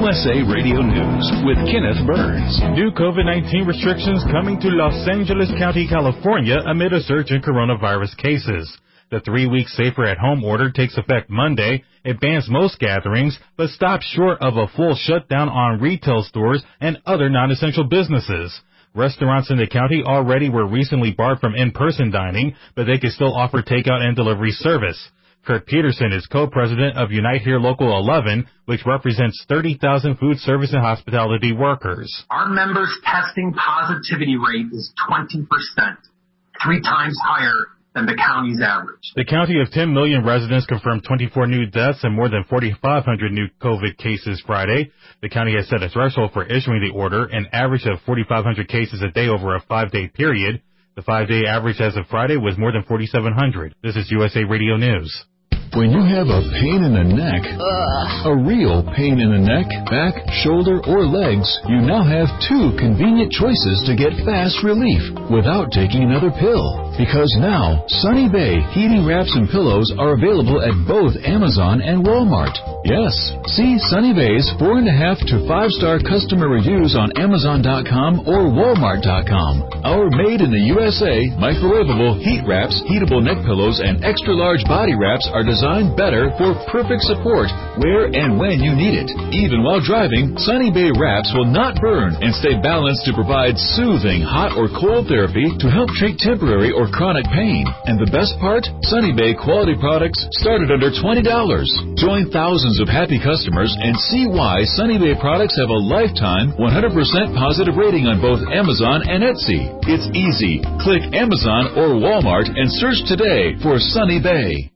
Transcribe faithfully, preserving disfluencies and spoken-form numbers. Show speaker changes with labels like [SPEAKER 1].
[SPEAKER 1] U S A Radio News with Kenneth Burns.
[SPEAKER 2] New COVID nineteen restrictions coming to Los Angeles County, California amid a surge in coronavirus cases. The three-week safer-at-home order takes effect Monday. It bans most gatherings, but stops short of a full shutdown on retail stores and other non-essential businesses. Restaurants in the county already were recently barred from in-person dining, but they can still offer takeout and delivery service. Kurt Peterson is co-president of Unite Here Local eleven, which represents thirty thousand food service and hospitality workers.
[SPEAKER 3] Our members' testing positivity rate is twenty percent, three times higher than the county's average.
[SPEAKER 2] The county of ten million residents confirmed twenty-four new deaths and more than forty-five hundred new COVID cases Friday. The county has set a threshold for issuing the order, an average of forty-five hundred cases a day over a five-day period. The five-day average as of Friday was more than forty-seven hundred. This is U S A Radio News.
[SPEAKER 1] When you have a pain in the neck,
[SPEAKER 4] Ugh.
[SPEAKER 1] a real pain in the neck, back, shoulder, or legs, you now have two convenient choices to get fast relief without taking another pill. Because now, Sunny Bay heating wraps and pillows are available at both Amazon and Walmart. Yes, see Sunny Bay's four and a half to five star customer reviews on Amazon dot com or Walmart dot com. Our made in the U S A microwavable heat wraps, heatable neck pillows, and extra large body wraps are designed better for perfect support where and when you need it. Even while driving, Sunny Bay wraps will not burn and stay balanced to provide soothing hot or cold therapy to help treat temporary or chronic pain. And the best part? Sunny Bay quality products start at under twenty dollars. Join thousands of happy customers and see why Sunny Bay products have a lifetime one hundred percent positive rating on both Amazon and Etsy. It's easy. Click Amazon or Walmart and search today for Sunny Bay.